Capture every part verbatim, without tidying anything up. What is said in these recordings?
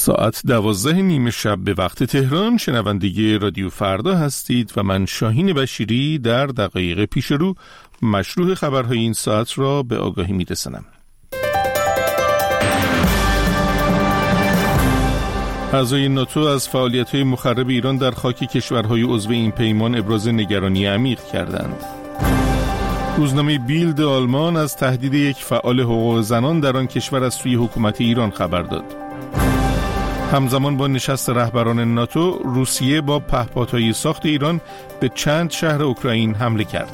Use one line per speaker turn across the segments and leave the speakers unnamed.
ساعت دوازده نیمه شب به وقت تهران شنونده رادیو فردا هستید و من شاهین بشیری در دقایق پیش رو مشروع خبرهای این ساعت را به آگاهی می‌رسانم. اعضای ناتو از فعالیت‌های مخرب ایران در خاک کشورهای عضو این پیمان ابراز نگرانی عمیق کردند. روزنامه بیلد آلمان از تهدید یک فعال حقوق زنان در آن کشور از سوی حکومت ایران خبر داد. همزمان با نشست رهبران ناتو، روسیه با پهپادهای ساخت ایران به چند شهر اوکراین حمله کرد.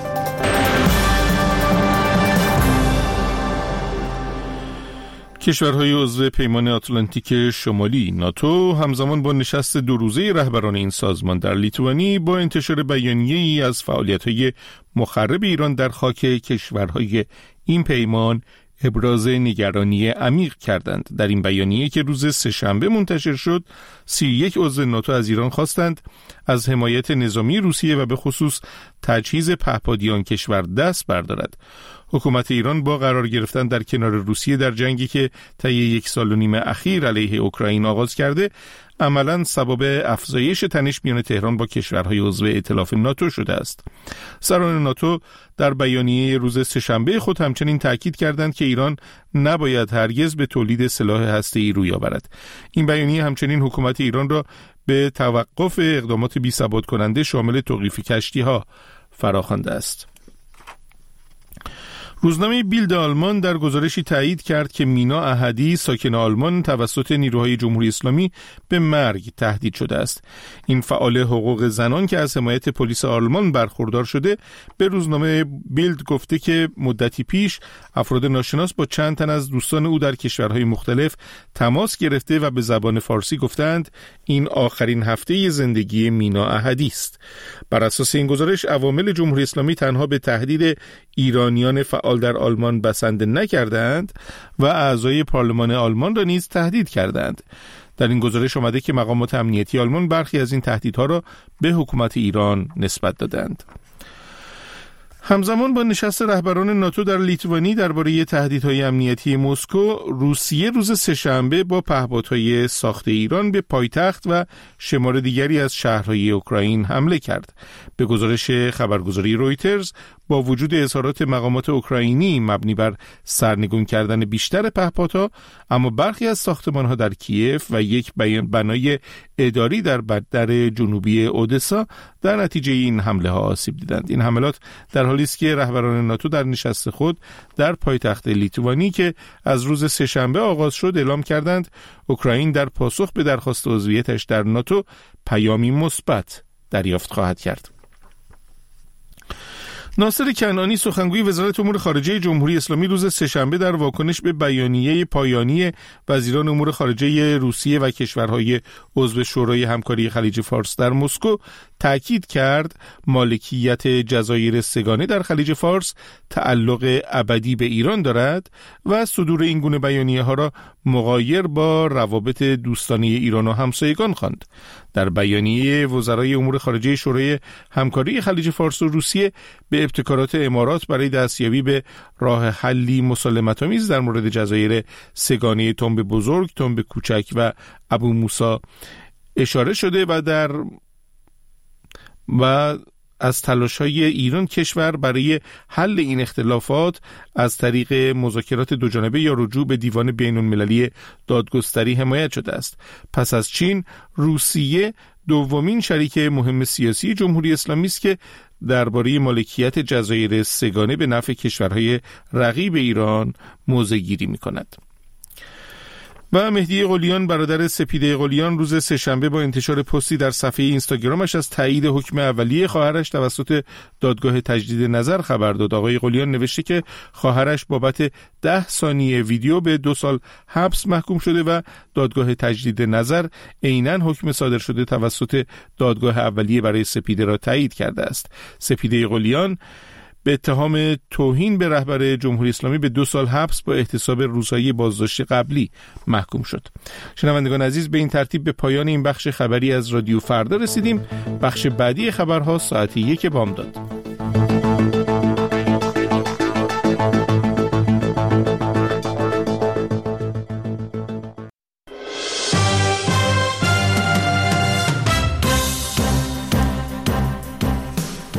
کشورهای عضو پیمان آتلانتیک شمالی ناتو همزمان با نشست دو روزه رهبران این سازمان در لیتوانی با انتشار بیانیه‌ای از فعالیت‌های مخرب ایران در خاک کشورهای این پیمان ابراز نگرانی عمیق کردند. در این بیانیه که روز سه‌شنبه منتشر شد، سی و یک عضو ناتو از ایران خواستند از حمایت نظامی روسیه و به خصوص تجهیز پهپادی آن کشور دست بردارد. حکومت ایران با قرار گرفتن در کنار روسیه در جنگی که طی یک سال و نیم اخیر علیه اوکراین آغاز کرده، عملاً سبب افزایش تنش میان تهران با کشورهای عضو ائتلاف ناتو شده است. سران ناتو در بیانیه روز سه‌شنبه خود همچنین تاکید کردند که ایران نباید هرگز به تولید سلاح هسته‌ای روی آورد. این بیانیه همچنین حکومت ایران را به توقف اقدامات بی‌ثبات کننده شامل توقیف کشتی‌ها فراخوانده است. روزنامه بیلد آلمان در گزارشی تایید کرد که مینا احدی ساکن آلمان توسط نیروهای جمهوری اسلامی به مرگ تهدید شده است. این فعال حقوق زنان که از حمایت پلیس آلمان برخوردار شده به روزنامه بیلد گفته که مدتی پیش افراد ناشناس با چند تن از دوستان او در کشورهای مختلف تماس گرفته و به زبان فارسی گفتند این آخرین هفته زندگی مینا احدی است. بر اساس این گزارش عوامل جمهوری اسلامی تنها به تهدید ایرانیان فعال در آلمان بسنده نکردند و اعضای پارلمان آلمان را نیز تهدید کردند. در این گزارش آمده که مقامات امنیتی آلمان برخی از این تهدیدها را به حکومت ایران نسبت دادند. همزمان با نشست رهبران ناتو در لیتوانی درباره تهدیدهای امنیتی مسکو، روسیه روز سه‌شنبه با پهپادهای ساخت ایران به پایتخت و شمار دیگری از شهرهای اوکراین حمله کرد. به گزارش خبرگزاری رویترز، با وجود اظهارات مقامات اوکراینی مبنی بر سرنگون کردن بیشتر پهپادها، اما برخی از ساختمان‌ها در کیف و یک بنای اداری در بندر جنوبی اودسا در نتیجه این حمله ها آسیب دیدند. این حملات در حالی است که رهبران ناتو در نشست خود در پایتخت لیتوانی که از روز سه‌شنبه آغاز شد اعلام کردند اوکراین در پاسخ به درخواست عضویتش در ناتو پیامی مثبت دریافت خواهد کرد. ناصر کنعانی سخنگوی وزارت امور خارجه جمهوری اسلامی روز سه‌شنبه در واکنش به بیانیه پایانی وزیران امور خارجه روسیه و کشورهای عضو شورای همکاری خلیج فارس در مسکو تأکید کرد مالکیت جزایر سگانه در خلیج فارس تعلق ابدی به ایران دارد و صدور این گونه بیانیه ها را مغایر با روابط دوستانه ایران و همسایگان خواند. در بیانیه وزرای امور خارجه شورای همکاری خلیج فارس و روسیه به ابتکارات امارات برای دستیابی به راه حلی مسالمت‌آمیز در مورد جزایر سگانه تنب بزرگ، تنب کوچک و ابو موسی اشاره شده و در و از تلاش‌های ایران کشور برای حل این اختلافات از طریق مذاکرات دوجانبه یا رجوع به دیوان بین‌المللی دادگستری حمایت شده است. پس از چین، روسیه دومین شریک مهم سیاسی جمهوری اسلامی است که درباره مالکیت جزایر سگانه به نفع کشورهای رقیب ایران موضع‌گیری می‌کند. و مهدی قلیان برادر سپیده قلیان روز سه‌شنبه با انتشار پستی در صفحه اینستاگرامش از تایید حکم اولیه خواهرش توسط دادگاه تجدید نظر خبر داد. آقای قلیان نوشته که خواهرش بابت ده ثانیه ویدیو به دو سال حبس محکوم شده و دادگاه تجدید نظر عیناً حکم صادر شده توسط دادگاه اولیه برای سپیده را تایید کرده است. سپیده قلیان به اتهام توهین به رهبر جمهوری اسلامی به دو سال حبس با احتساب روزهای بازداشت قبلی محکوم شد. شنوندگان عزیز، به این ترتیب به پایان این بخش خبری از رادیو فردا رسیدیم. بخش بعدی خبرها ساعت یک بامداد.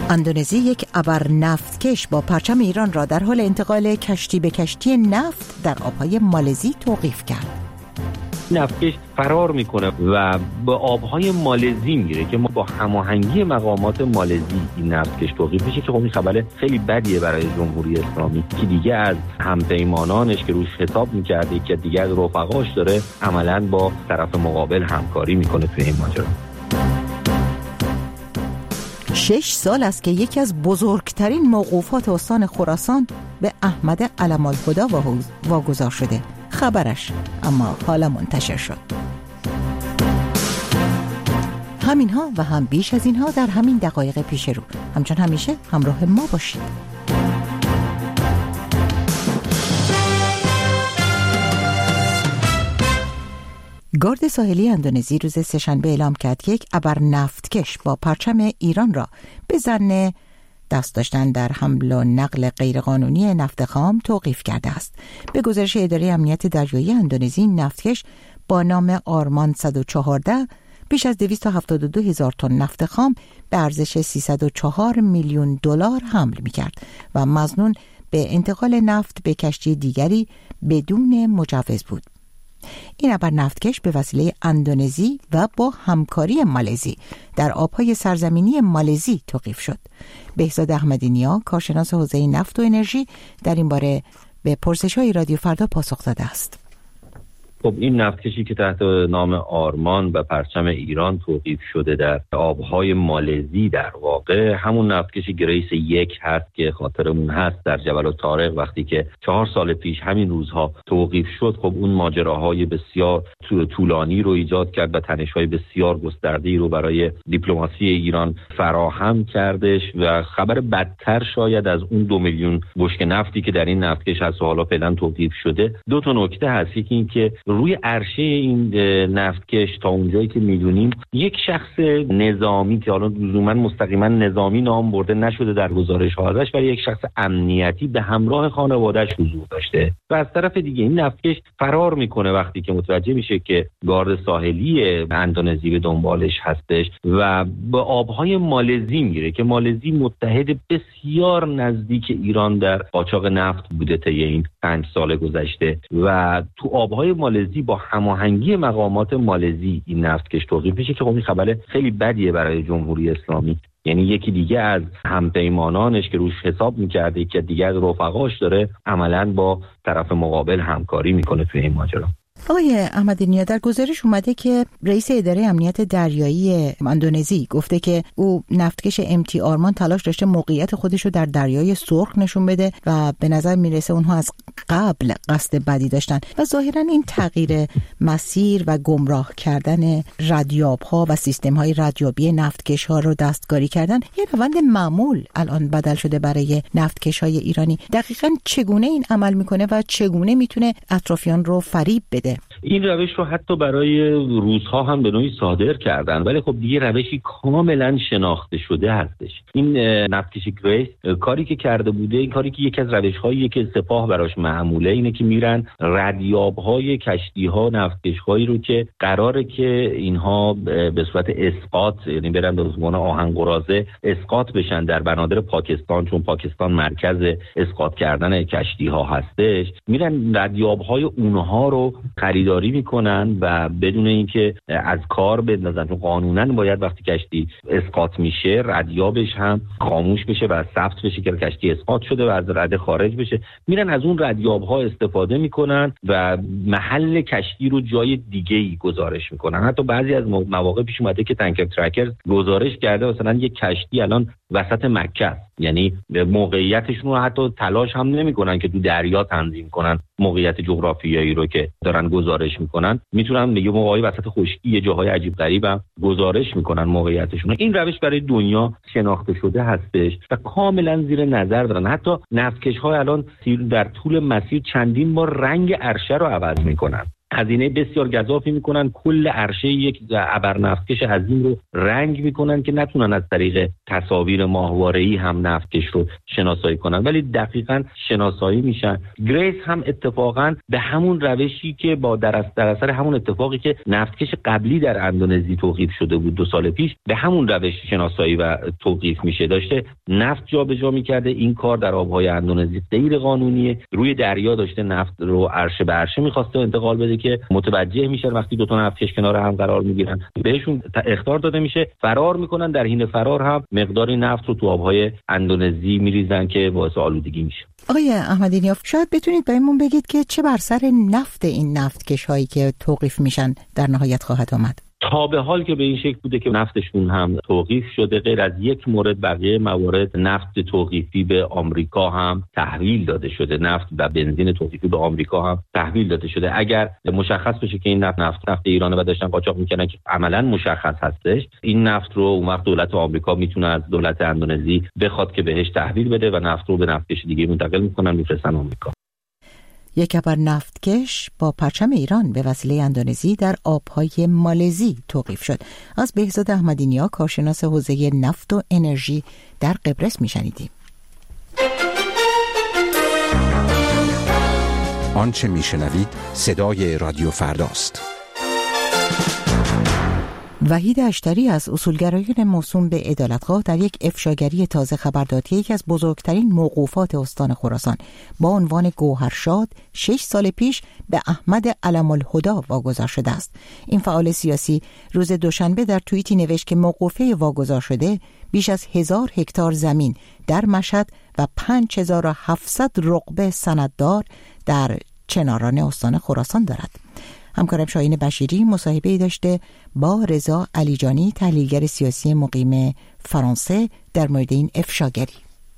اندونزی یک ابر نفتکش با پرچم ایران را در حال انتقال کشتی به کشتی نفت در آبهای مالزی توقیف کرد.
نفتکش فرار میکنه و به آبهای مالزی میره که ما با هماهنگی مقامات مالزی این نفتکش توقیف میشه که خب این خبر خیلی بدیه برای جمهوری اسلامی که دیگه از همپیمانانش که روش حساب میکرده که دیگه از رفقاش داره عملاً با طرف مقابل همکاری میکنه توی این ماجرا.
شش سال است که یکی از بزرگترین موقوفات استان خراسان به احمد علم‌الهدی واگذار شده. خبرش اما حالا منتشر شد. همینها و هم بیش از اینها در همین دقایق پیش رو. همچون همیشه همراه ما باشید. گارد ساحلی اندونزی روز سه‌شنبه اعلام کرد که یک ابر نفتکش با پرچم ایران را به ظن دست داشتن در حمل و نقل غیرقانونی نفت خام توقیف کرده است. به گزارش اداره امنیت دریایی اندونزی، نفتکش با نام آرمان صد و چهارده بیش از دویست و هفتاد و دو هزار تن نفت خام به ارزش سیصد و چهار میلیون دلار حمل می‌کرد و مظنون به انتقال نفت به کشتی دیگری بدون مجوز بود. این ابر نفتکش به وسیله اندونزی و با همکاری مالزی در آبهای سرزمینی مالزی توقیف شد. بهزاد احمدی نیا، کارشناس حوزه نفت و انرژی، در این باره به پرسش‌های رادیو فردا پاسخ داده است.
خب این نفتکشی که تحت نام آرمان و پرچم ایران توقیف شده در آبهای مالزی در واقع همون نفتکشی گریس یک هست که خاطرمون هست در جبل الطارق وقتی که چهار سال پیش همین روزها توقیف شد. خب اون ماجراهای بسیار طولانی رو ایجاد کرد و تنش‌های بسیار گسترده‌ای رو برای دیپلماسی ایران فراهم کردش و خبر بدتر شاید از اون دو میلیون بشکه نفتی که در این نفتکش هست و حالا فعلا توقیف شده دو تا نکته هست. یکی این که روی عرشه این نفتکش تا اونجایی که میدونیم یک شخص نظامی که حالا لزوما مستقیما نظامی نام برده نشده در گزارش ها ازش، ولی یک شخص امنیتی به همراه خانواده‌اش حضور داشته و از طرف دیگه این نفتکش فرار میکنه وقتی که متوجه میشه که گارد ساحلی اندونزی به دنبالش هستش و به آبهای مالزی میره که مالزی متحد بسیار نزدیک ایران در قاچاق نفت بوده طی این پنج سال گذشته و تو آبهای مالزی با هماهنگی مقامات مالزی این نفتکش توقیف میشه که خب این خبر خیلی بدیه برای جمهوری اسلامی. یعنی یکی دیگه از همپیمانانش که روش حساب میکرده که دیگه از رفقاش داره عملاً با طرف مقابل همکاری میکنه توی این ماجرا.
آقای احمدی نیا، در گزارش اومده که رئیس اداره امنیت دریایی اندونزی گفته که او نفتکش ام تی آرمان تلاش داشته موقعیت خودش رو در دریای سرخ نشون بده و به نظر میرسه اونها از قبل قصد بدی داشتن و ظاهرا این تغییر مسیر و گمراه کردن ردیاب ها و سیستم های ردیابی نفتکش ها رو دستکاری کردن یه روند معمول الان بدل شده برای نفتکش های ایرانی. دقیقاً چگونه این عمل میکنه و چگونه میتونه اطرافیان رو فریب بده؟
این روش رو حتی برای روس‌ها هم به نوعی صادر کردن، ولی خب دیگه روشی کاملا شناخته شده هستش. این نفتکش گریس کاری که کرده بوده، این کاری که یکی از روش‌هایی که سپاه براش معموله اینه که میرن ردیاب‌های کشتی‌ها، نفتکش‌هایی رو که قراره که اینها به صورت اسقاط، یعنی برن به عنوان آهن قراضه اسقاط بشن در بنادر پاکستان، چون پاکستان مرکز اسقاط کردن کشتی‌ها هستش، میرن ردیاب‌های اونها رو خریداری میکنن و بدون اینکه از کار بندازن، چون قانونا باید وقتی کشتی اسقاط میشه ردیابش هم خاموش بشه و ثبت بشه که کشتی اسقاط شده و از رده خارج بشه. میرن از اون ردیاب ها استفاده میکنن و محل کشتی رو جای دیگه ای گزارش میکنن. حتی بعضی از مواقع پیش اومده که تانکر ترکر گزارش کرده مثلا یک کشتی الان وسط مکه، یعنی موقعیتشون رو حتی تلاش هم نمیکنن که تو دریا تنظیم کنن موقعیت جغرافیایی رو که دارن گزارش میکنن، میتونن یه موقعی وسط خشکی یه جاهای عجیب غریب هم گزارش میکنن موقعیتشون. این روش برای دنیا شناخته شده هستش و کاملا زیر نظر دارن. حتی نفتکش ها الان در طول مسیر چندین بار رنگ عرشه رو عوض میکنن. هزینه بسیار گزافی میکنن، کل عرشه یک ابرنفتکش عظیم رو رنگ میکنن که نتونن از طریق تصاویر ماهواره‌ای هم نفتکش رو شناسایی کنن، ولی دقیقاً شناسایی میشن. گریس هم اتفاقاً به همون روشی که با در اثر همون اتفاقی که نفتکش قبلی در اندونزی توقیف شده بود دو سال پیش، به همون روش شناسایی و توقیف میشه. داشته نفت جابجا میکرده. این کار در آبهای اندونزی غیر قانونیه. روی دریا داشته نفت رو عرشه به عرشه میخواسته انتقال بده که متوجه میشن وقتی دو تا نفتکش کنار هم قرار میگیرن بهشون اخطار داده میشه، فرار میکنن. در حین فرار هم مقداری نفت رو تو آبهای اندونزی میریزن که باعث آلودگی میشه.
آقای احمدی نیاف، شاید بتونید بهمون بگید که چه بر سر نفت این نفتکش هایی که توقیف میشن در نهایت خواهد آمد؟
تا به حال که به این شکل بوده که نفتشون هم توقیف شده. غیر از یک مورد بقیه موارد نفت توقیفی به آمریکا هم تحویل داده شده. نفت و بنزین توقیفی به آمریکا هم تحویل داده شده. اگر مشخص بشه که این نفت نفت, نفت ایرانه و داشتن قاچاق میکنن که عملا مشخص هستش، این نفت رو اون وقت دولت آمریکا میتونه از دولت اندونزی بخواد که بهش تحویل بده و نفت رو به نفتکش دیگه منتقل میکنن میفرستن آمریکا.
یک ابر نفتکش با پرچم ایران به وسیله اندونزی در آبهای مالزی توقیف شد. از بهزاد احمدی نیا، کارشناس حوزه نفت و انرژی در قبرس میشنیدیم.
آنچه میشنوید صدای رادیو فرداست.
وحید اشتری از اصولگرایان موسوم به عدالتخواه در یک افشاگری تازه خبر داد که یکی از بزرگترین موقوفات استان خراسان با عنوان گوهرشاد شش سال پیش به احمد علم الهدی واگذار شده است. این فعال سیاسی روز دوشنبه در توییتی نوشت که موقوفه واگذار شده بیش از هزار هکتار زمین در مشهد و پنج هزار و هفتصد رقبه سنددار در چناران استان خراسان دارد. همکارم شاهین بشیری مصاحبه‌ای داشته با رضا علیجانی، تحلیلگر سیاسی مقیم فرانسه، در مورد این افشاگری.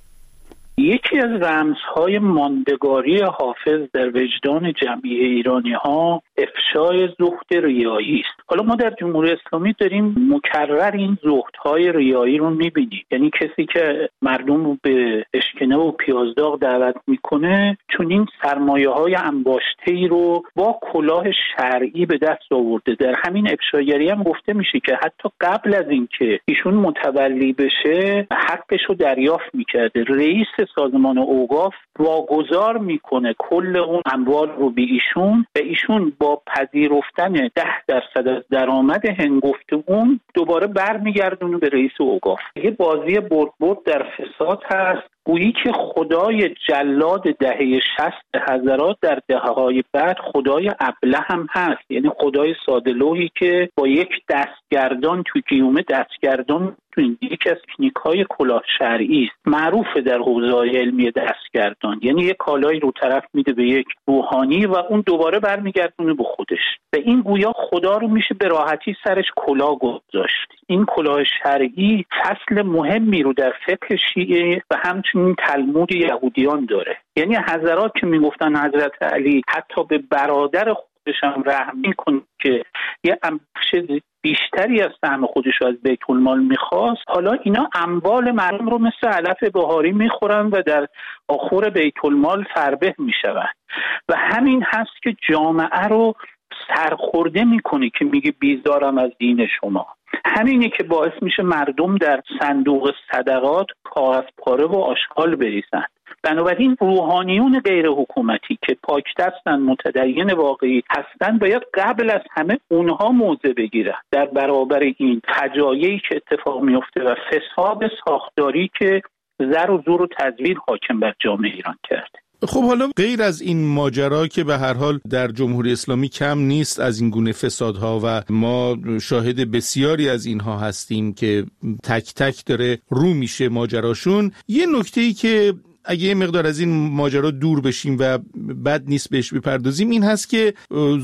یکی از رمزهای ماندگاری حافظ در وجدان جمعی ایرانی ها افشای زهد ریایی است. حالا ما در جمهوری اسلامی داریم مکرر این زهدهای ریایی رو میبینیم. یعنی کسی که مردم رو به اشکنه و پیازداغ دعوت میکنه چون این سرمایه های انباشته‌ای رو با کلاه شرعی به دست آورده. در همین افشاگری هم گفته میشه که حتی قبل از اینکه ایشون متولی بشه حقش رو دریافت میکرده. رئیس سازمان اوقاف واگذار میکنه کل اون اموال رو به ایشون و ایشون با پذیرفتن ده درصد از درآمد هنگفت اون دوباره برمیگردونه به رئیس اوقاف. یه بازی برد برد در فساد هست. گویی که خدای جلاد دهه شصت حضرات در دهه‌های بعد خدای ابله هم هست، یعنی خدای ساده‌لوحی که با یک دستگردان تو گیومه دستگردان تو این یکی از تکنیک‌های کلاه شرعی است، معروف در حوزه علمی دستگردان. یعنی یک کالایی رو طرف میده به یک روحانی و اون دوباره برمیگردونه به خودش و این گویا خدا رو میشه به راحتی سرش کلاه گذاشت. این کلاه شرعی فصل مهمی رو در فقه شیعه و همچنین تلمود یهودیان داره. یعنی حضرات که میگفتن حضرت علی حتی به برادر خودش هم رحم میکنه که یه بخش بیشتری از سهم خودش رو از بیت المال میخواست، حالا اینا اموال مردم رو مثل علف بهاری میخورن و در آخر بیت المال فربه میشون و همین هست که جامعه رو سرخورده میکنه که میگه بیزارم از دین شما. همینه که باعث میشه مردم در صندوق صدقات کاغذ پاره و آشغال بریزن. بنابراین روحانیون غیر حکومتی که پاکدستن، متدین واقعی هستن، باید قبل از همه اونها موضع بگیرن در برابر این فجایعی که اتفاق میفته و فساد ساختاری که زر و زور و تزویر حاکم بر جامعه ایران کرده.
خب حالا غیر از این ماجرا که به هر حال در جمهوری اسلامی کم نیست از این گونه فسادها و ما شاهد بسیاری از اینها هستیم که تک تک داره رو میشه ماجراشون، یه نکته‌ای که اگه یه مقدار از این ماجرا دور بشیم و بد نیست بهش بپردازیم این هست که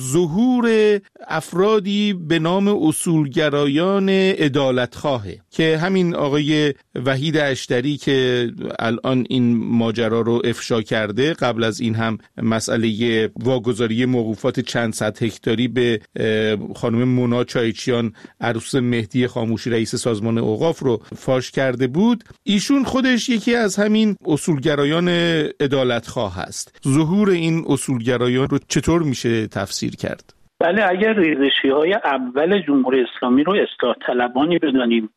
ظهور افرادی به نام اصولگرایان عدالتخواهه که همین آقای وحید اشتری که الان این ماجرا رو افشا کرده، قبل از این هم مسئله واگذاری موقوفات چند صد هکتاری به خانم مونا چایچیان عروس مهدی خاموشی رئیس سازمان اوقاف رو فاش کرده بود. ایشون خودش یکی از همین اصول گرایان عدالتخواه هست. ظهور این اصولگرایان رو چطور میشه تفسیر کرد؟
بله، اگر ریزشی های اول جمهوری اسلامی رو اصلاح طلبانی بدانیم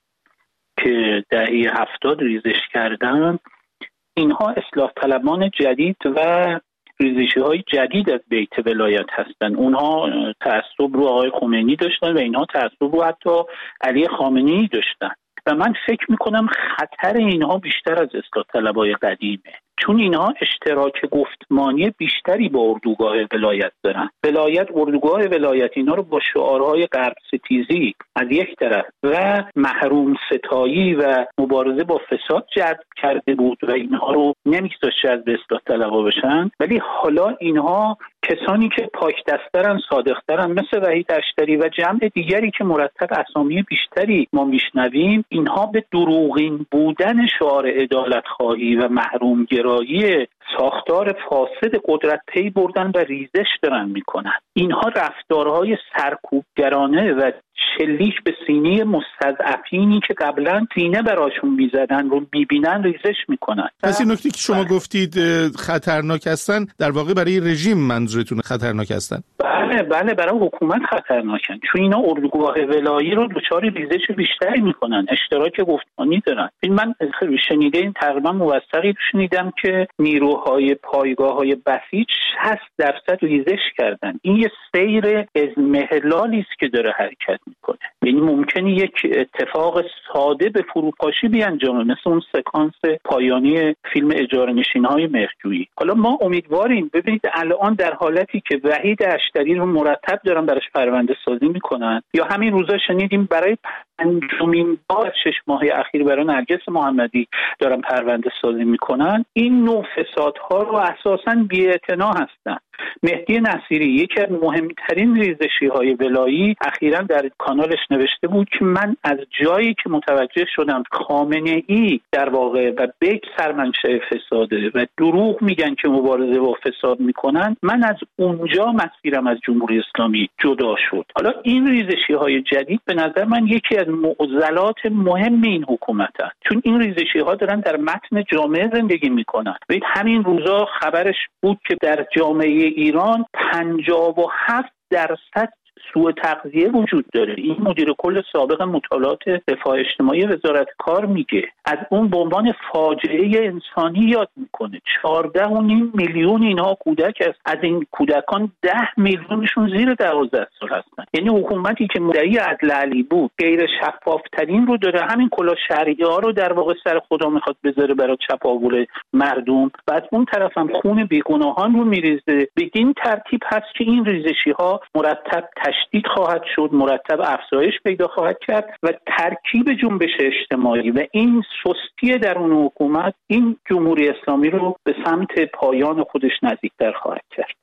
که دهه هفتاد ریزش کردن، اینها اصلاح طلبان جدید و ریزشی های جدید از بیت ولایت هستند. اونها تعصب رو آقای خمینی داشتن و اینها تعصب رو حتی علی خامنه‌ای داشتن و من فکر میکنم خطر اینها بیشتر از اصلاح طلبای قدیمه، چون اینها اشتراک گفتمانی بیشتری با اردوگاه ولایت دارن. ولایت اردوگاه ولایت اینا رو با شعارهای غرب ستیزی از یک طرف و محروم ستایی و مبارزه با فساد جذب کرده بود و اینها رو نمی‌ذاشت از به اصلاح طلبا بشن، ولی حالا اینها کسانی که پاک دسترن، صادق‌ترن، مثل وحید اشتری و جمع دیگری که مرتب اسامی بیشتری ما میشنویم، اینها به دروغین بودن شعار عدالت‌خواهی و محروم گرایی ساختار فاسد قدرت پی بردن و ریزش دارن میکنن. اینها رفتارهای سرکوبگرانه و شلیک به سینه مستضعفینی که قبلا سینه براشون میزدن رو میبینن ریزش میکنن.
پس این نکته که شما گفتید خطرناک هستن، در واقع برای رژیم منظورتون خطرناک هستن؟
بله بله، برای حکومت خطرناکن، چون اینا اردوگاه ولایی رو دچار ریزش بیشتری میکنن، اشتراک گفتمانی دارن. من شنیده این تقریبا موثقی شنیدم که نیروهای پایگاه‌های بسیج شصت درصد ریزش کردن. این یه سیر اضمحلالی است که داره حرکت میکنه. یعنی ممکنه یک اتفاق ساده به فروپاشی بیانجامه، مثل اون سکانس پایانی فیلم اجاره نشین‌های مهرجویی. حالا ما امیدواریم، ببینید الان در حالتی که وحید اشتری رو مرتب دارن براش پرونده سازی میکنن، یا همین روزا شنیدیم برای پنجمین بار شش ماه اخیر برای نرگس محمدی دارن پرونده سازی میکنن. این نوع فسادها رو اساساً بی‌اعتنا هستن. مهدی نصیری یکی از مهمترین ریزشی های ولایی اخیراً در کانالش نوشته بود که من از جایی که متوجه شدم خامنه‌ای در واقع و بیت سرمنشأ فساده و دروغ میگن که مبارزه با فساد میکنن، من از اونجا مسیرم از جمهوری اسلامی جدا شد. حالا این ریزشی های جدید به نظر من یکی از معضلات مهم این حکومت هست، چون این ریزشی ها دارن در متن جامعه زندگی میکنن. ببین همین روزا خبرش بود که در جامعه ایران پنجاه و هفت درصد سوء تغذیه وجود داره. این مدیر کل سابق مطالعات دفاع اجتماعی وزارت کار میگه. از اون به عنوان فاجعه انسانی یاد میکنه. چهارده و نیم میلیون اینها کودک است. از این کودکان ده میلیونشون زیر دوازده سال هستن. یعنی حکومتی که مدعی عدل علی بود غیر شفافترین رو داره. همین کلا شرعی ها رو در واقع سر خدا میخواد بذاره برای چپاول مردم و از اون طرف هم خون بیگناهان رو میریزه. بدین ترتیب هست که این ریزشی ها مرتب تشدید خواهد شد، مرتب افزایش پیدا خواهد کرد و ترکیب جنبش اجتماعی و این سستی درون حکومت این جمهوری اسلامی رو به سمت پایان خودش نزدیکتر خواهد کرد.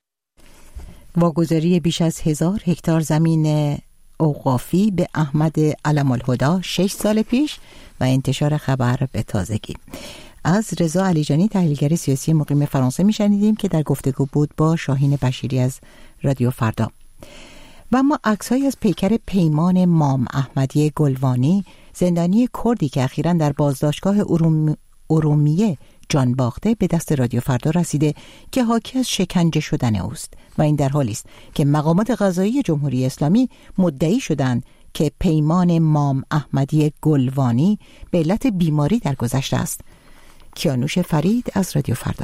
واگذاری بیش از هزار هکتار زمین اوقافی به احمد علم الهدی شش سال پیش و انتشار خبر به تازگی. از رضا علیجانی تحلیلگر سیاسی مقیم فرانسه میشنیدیم که در گفتگو بود با شاهین بشیری از رادیو فردا. و اما عکس‌هایی از پیکر پیمان مام احمدی گلوانی، زندانی کردی که اخیراً در بازداشتگاه اروم... ارومیه جان باخته، به دست رادیو فردا رسیده که حاکی از شکنجه شدن اوست و این در حالی است که مقامات قضایی جمهوری اسلامی مدعی شدند که پیمان مام احمدی گلوانی به علت بیماری درگذشته است. کیانوش فرید از رادیو فردا.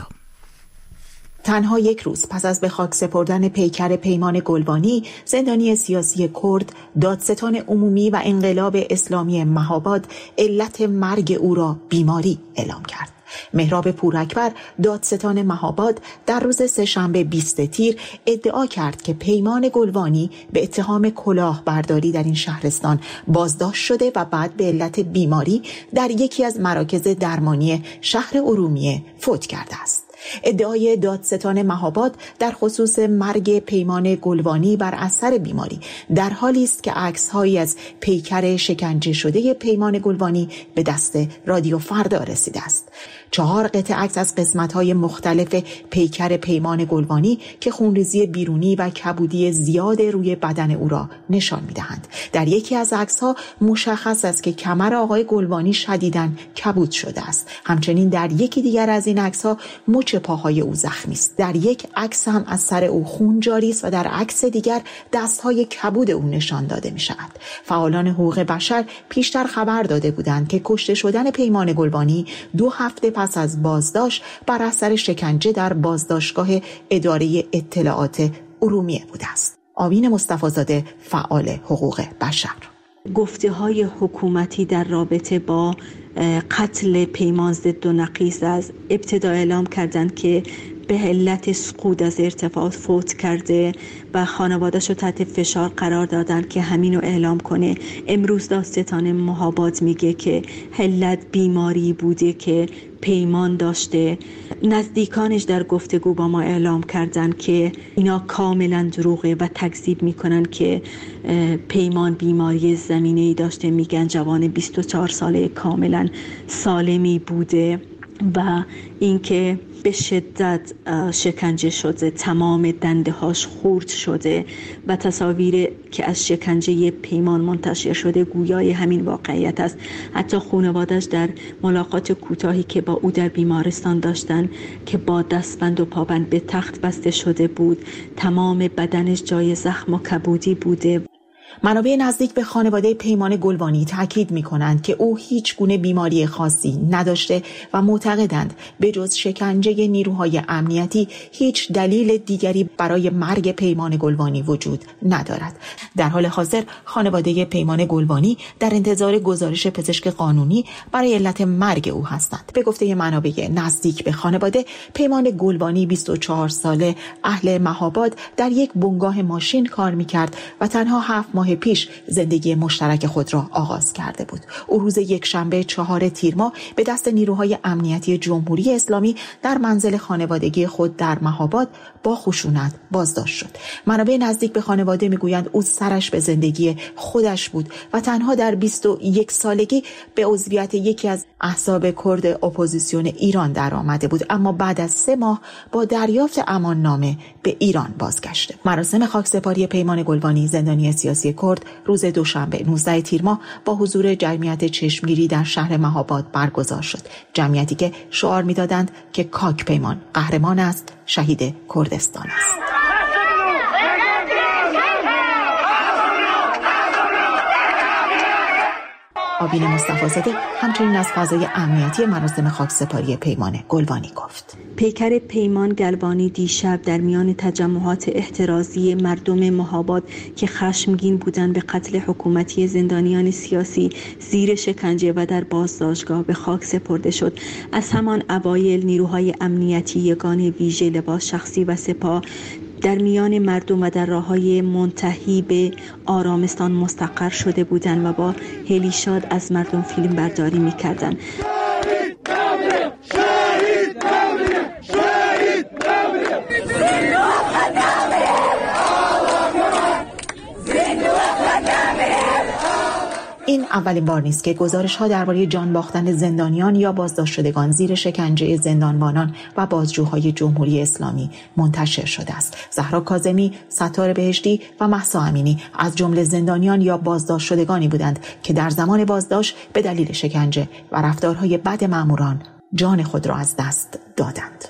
تنها یک روز پس از به خاک سپردن پیکر پیمان گلوانی، زندانی سیاسی کرد، دادستان عمومی و انقلاب اسلامی مهاباد علت مرگ او را بیماری اعلام کرد. مهراب پوراکبر، دادستان مهاباد، در روز سه‌شنبه بیست تیر ادعا کرد که پیمان گلوانی به اتهام کلاهبرداری در این شهرستان بازداشت شده و بعد به علت بیماری در یکی از مراکز درمانی شهر ارومیه فوت کرده است. ادعای دادستان مهاباد در خصوص مرگ پیمان گلوانی بر اثر بیماری در حالی است که عکس‌هایی از پیکر شکنجه شده پیمان گلوانی به دست رادیو فردا رسیده است. چهار قطعه عکس از قسمت‌های مختلف پیکر پیمان گلوانی که خونریزی بیرونی و کبودی زیاد روی بدن او را نشان می‌دهند. در یکی از عکس‌ها مشخص است که کمر آقای گلوانی شدیداً کبود شده است. همچنین در یکی دیگر از این عکس‌ها مچ پاهای او زخمی است. در یک عکس هم از سر او خون جاری است و در عکس دیگر دستهای کبود او نشان داده می شود. فعالان حقوق بشر پیشتر خبر داده بودند که کشته شدن پیمان گلبانی دو هفته پس از بازداشت بر اثر شکنجه در بازداشتگاه اداره اطلاعات ارومیه بوده است. آوین مصطفی‌زاده، فعال حقوق بشر.
گفته‌های حکومتی در رابطه با قتل پیمان ضد و نقیض از ابتدا اعلام کردند که به علت سقوط از ارتفاع فوت کرده و خانواده‌اش رو تحت فشار قرار دادن که همین رو اعلام کنه. امروز دادستان مهاباد میگه که علت بیماری بوده که پیمان داشته. نزدیکانش در گفتگو با ما اعلام کردن که اینا کاملا دروغه و تکذیب میکنن که پیمان بیماری زمینه‌ای داشته. میگن جوان بیست و چهار ساله کاملا سالمی بوده و اینکه به شدت شکنجه شده، تمام دنده هاش خورد شده و تصاویر که از شکنجه پیمان منتشر شده گویای همین واقعیت است. حتی خانواده‌اش در ملاقات کوتاهی که با او در بیمارستان داشتن که با دستبند و پابند به تخت بسته شده بود، تمام بدنش جای زخم و کبودی بوده.
منابع نزدیک به خانواده پیمان گلبانی تاکید می‌کنند که او هیچ گونه بیماری خاصی نداشته و معتقدند به جز شکنجه نیروهای امنیتی هیچ دلیل دیگری برای مرگ پیمان گلبانی وجود ندارد. در حال حاضر خانواده پیمان گلبانی در انتظار گزارش پزشک قانونی برای علت مرگ او هستند. به گفته منابع نزدیک به خانواده، پیمان گلبانی بیست و چهار ساله اهل مهاباد در یک بنگاه ماشین کار می‌کرد و تنها هفت ماه پیش زندگی مشترک خود را آغاز کرده بود. او روز یکشنبه چهار تیر ماه به دست نیروهای امنیتی جمهوری اسلامی در منزل خانوادگی خود در مهاباد با خشونت بازداشت شد. منابع نزدیک به خانواده میگویند او سرش به زندگی خودش بود و تنها در بیست و یک سالگی به عضویت یکی از احزاب کرد اپوزیسیون ایران درآمده بود، اما بعد از سه ماه با دریافت اماننامه به ایران بازگشته. مراسم خاکسپاری پیمان گلبانی، زندانی سیاسی کرد، روز دوشنبه نوزده تیر ماه با حضور جمعیت چشمگیری در شهر مهاباد برگزار شد. جمعیتی که شعار می‌دادند که کاک پیمان قهرمان است، شهید کردستان است. آبین مصطفی‌زاده همچنین از فضای امنیتی مراسم خاکسپاری پیمان گلبانی گفت.
پیکر پیمان گلبانی دیشب در میان تجمعات احترازی مردم مهاباد که خشمگین بودند به قتل حکومتی زندانیان سیاسی زیر شکنجه و در بازداشتگاه به خاک سپرده شد. از همان اوایل نیروهای امنیتی یگان ویژه لباس شخصی و سپاه در میان مردم و در راه‌های منتهی به آرامستان مستقر شده بودند و با هلیشاد از مردم فیلم برداری می‌کردند.
این اولین بار نیست که گزارش‌ها درباره جان باختن زندانیان یا بازداشت شدگان زیر شکنجه زندانبانان و بازجوهای جمهوری اسلامی منتشر شده است. زهرا کاظمی، ستار بهشتی و مهسا امینی از جمله زندانیان یا بازداشت شدگانی بودند که در زمان بازداشت به دلیل شکنجه و رفتارهای بد ماموران جان خود را از دست دادند.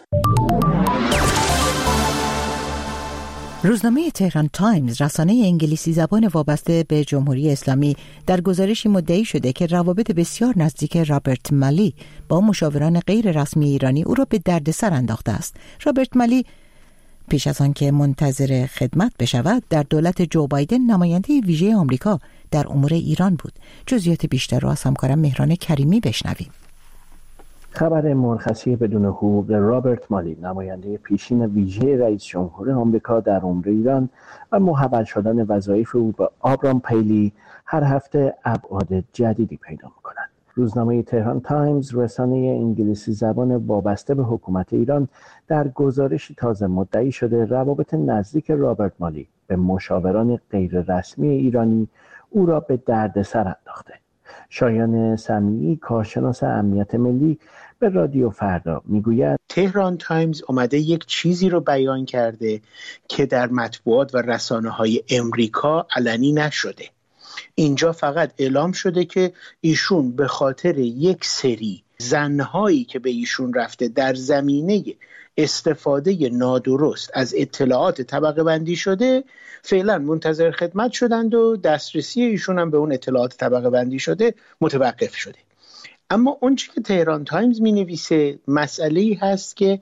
روزنامه تهران تایمز، رسانه انگلیسی زبان وابسته به جمهوری اسلامی، در گزارشی مدعی شده که روابط بسیار نزدیک رابرت مالی با مشاوران غیر رسمی ایرانی او را به دردسر انداخته است. رابرت مالی پیش از آن که منتظر خدمت بشود در دولت جو بایدن نماینده ویژه آمریکا در امور ایران بود. جزئیات بیشتر را از همکارم مهران کریمی بشنویم.
خبر مرخصی بدون حقوق رابرت مالی، نماینده پیشین ویژه رئیس جمهور آمریکا در امور ایران و محول شدن وظایف او به آبرام پیلی، هر هفته ابعاد جدیدی پیدا می‌کند. روزنامه تهران تایمز، رسانه انگلیسی زبان وابسته به حکومت ایران، در گزارشی تازه مدعی شده روابط نزدیک رابرت مالی به مشاوران غیر رسمی ایرانی او را به دردسر انداخته. شایان سمیعی، کارشناس امنیت ملی، به رادیو فردا میگوید
تهران تایمز اومده یک چیزی رو بیان کرده که در مطبوعات و رسانه‌های امریکا علنی نشده. اینجا فقط اعلام شده که ایشون به خاطر یک سری زنهایی که به ایشون رفته در زمینه استفاده نادرست از اطلاعات طبقه بندی شده فعلا منتظر خدمت شدند و دسترسی ایشون هم به اون اطلاعات طبقه بندی شده متوقف شده. اما اون چی که تهران تایمز می نویسه مسئله‌ای هست که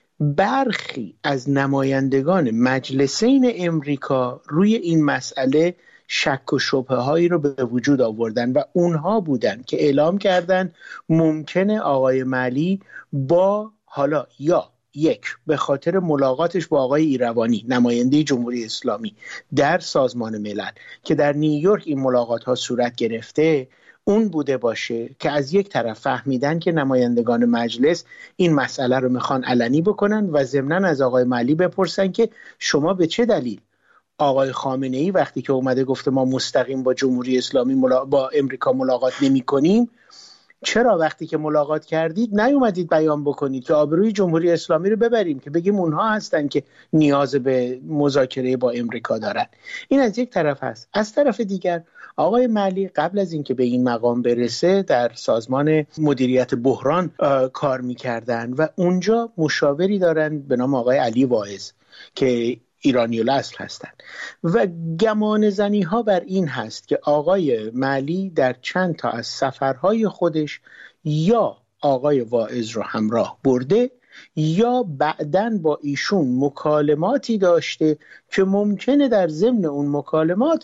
برخی از نمایندگان مجلسین امریکا روی این مسئله شک و شبهه هایی رو به وجود آوردن و اونها بودن که اعلام کردن ممکنه آقای معلی با حالا یا یک به خاطر ملاقاتش با آقای ایروانی نماینده جمهوری اسلامی در سازمان ملل که در نیویورک این ملاقات ها صورت گرفته اون بوده باشه که از یک طرف فهمیدن که نمایندگان مجلس این مسئله رو میخوان علنی بکنن و ضمناً از آقای معلی بپرسن که شما به چه دلیل آقای خامنه ای وقتی که اومده گفته ما مستقیم با جمهوری اسلامی ملا... با امریکا ملاقات نمی کنیم، چرا وقتی که ملاقات کردید نیومدید بیان بکنید که آبروی جمهوری اسلامی رو ببریم که بگیم اونها هستن که نیاز به مذاکره با امریکا دارن. این از یک طرف هست. از طرف دیگر آقای معلی قبل از اینکه به این مقام برسه در سازمان مدیریت بحران کار میکردن و اونجا مشاوری دارن به نام آقای علی واعظ که ایرانی الاصل هستند و گمان زنی ها بر این هست که آقای معلی در چند تا از سفرهای خودش یا آقای واعظ رو همراه برده یا بعداً با ایشون مکالماتی داشته که ممکنه در ضمن اون مکالمات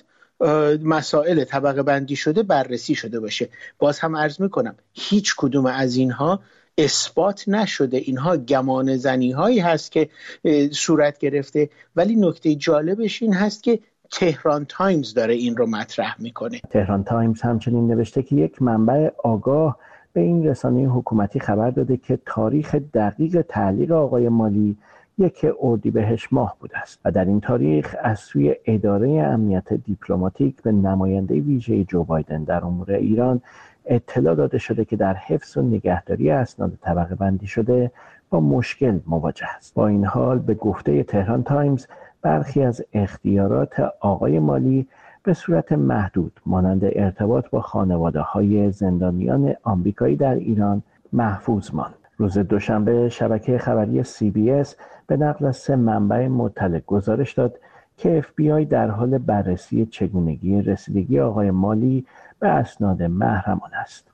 مسائل طبقه بندی شده بررسی شده باشه. باز هم عرض میکنم هیچ کدوم از اینها اثبات نشده، اینها گمان زنی هایی هست که صورت گرفته، ولی نکته جالبش این هست که تهران تایمز داره این رو مطرح میکنه.
تهران تایمز همچنین نوشته که یک منبع آگاه به این رسانه حکومتی خبر داده که تاریخ دقیق تعلیق آقای مالی یک اردیبهشت ماه بوده است و در این تاریخ از سوی اداره امنیت دیپلماتیک به نماینده ویژه جو بایدن در امور ایران اطلاع داده شده که در حفظ و نگهداری اسناد طبقه بندی شده با مشکل مواجه است. با این حال به گفته تهران تایمز برخی از اختیارات آقای مالی به صورت محدود مانند ارتباط با خانواده‌های زندانیان آمریکایی در ایران محفوظ ماند. روز دوشنبه شبکه خبری سی بی اس به نقل از سه منبع مطلع گزارش داد که اف بی آی در حال بررسی چگونگی رسیدگی آقای مالی به اسناد محرمانه است.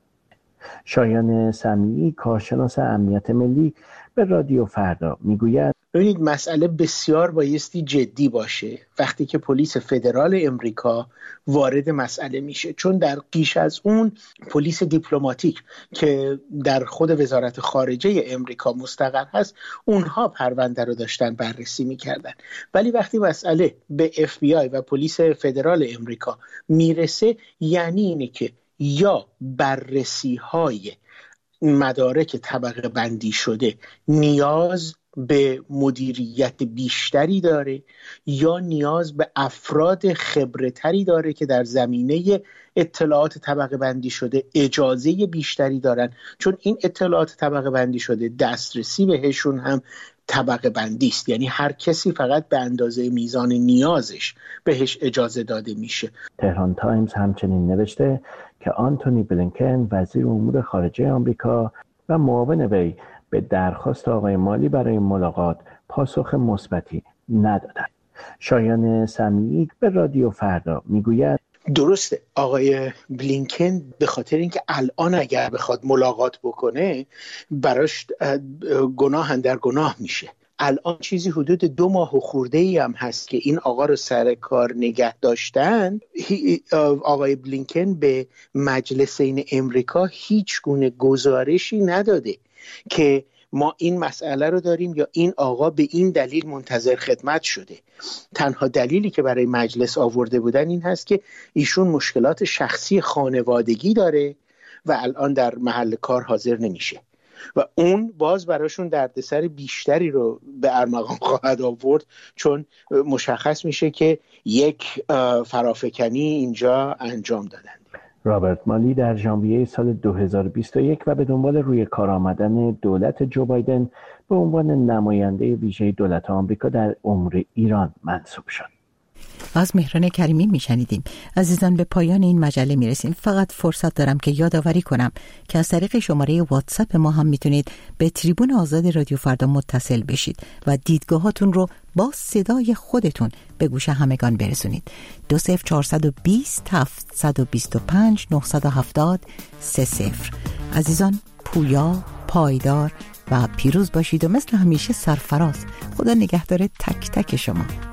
شایان سمیعی کارشناس امنیت ملی به رادیو فردا میگوید
ببینید مسئله بسیار بایستی جدی باشه وقتی که پلیس فدرال امریکا وارد مسئله میشه، چون در پیش از اون پلیس دیپلماتیک که در خود وزارت خارجه امریکا مستقر هست اونها پرونده رو داشتن بررسی میکردن، ولی وقتی مسئله به اف بی آی و پلیس فدرال امریکا میرسه یعنی اینه که یا بررسی های مدارک طبقه بندی شده نیاز به مدیریت بیشتری داره یا نیاز به افراد خبره‌تری داره که در زمینه اطلاعات طبقه بندی شده اجازه بیشتری دارن، چون این اطلاعات طبقه بندی شده دسترسی بهشون هم طبقه بندی است، یعنی هر کسی فقط به اندازه میزان نیازش بهش اجازه داده میشه.
تهران تایمز همچنین نوشته که آنتونی بلینکن وزیر امور خارجه آمریکا و معاون وی به درخواست آقای مالی برای ملاقات پاسخ مثبتی ندادند. شایان سمیعی به رادیو فردا میگوید
درسته آقای بلینکن به خاطر اینکه الان اگر بخواد ملاقات بکنه براش گناه در گناه میشه. الان چیزی حدود دو ماه و خورده ای هم هست که این آقا رو سر کار نگه داشتن. آقای بلینکن به مجلسین امریکا هیچ گونه گزارشی نداده که ما این مسئله رو داریم یا این آقا به این دلیل منتظر خدمت شده. تنها دلیلی که برای مجلس آورده بودن این هست که ایشون مشکلات شخصی خانوادگی داره و الان در محل کار حاضر نمیشه و اون باز براشون دردسر بیشتری رو به ارمغان خواهد آورد، چون مشخص میشه که یک فرافکنی اینجا انجام دادن.
رابرت مالی در ژانویه سال دو هزار و بیست و یک و به دنبال روی کار آمدن دولت جو بایدن به عنوان نماینده ویژه دولت آمریکا در امور ایران منصوب شد.
از مهران کریمی میشنیدیم. عزیزان به پایان این مجله میرسیم. فقط فرصت دارم که یادآوری کنم که از طریق شماره واتساپ ما هم میتونید به تریبون آزاد رادیو فردا متصل بشید و دیدگاهاتون رو با صدای خودتون به گوش همگان برسونید. دو صفر چهارصد و بیست هفتصد و بیست و پنج نهصد و هفتاد سه صفر. عزیزان پویا، پایدار و پیروز باشید و مثل همیشه سرفراز. خدا نگهدار تک تک شما.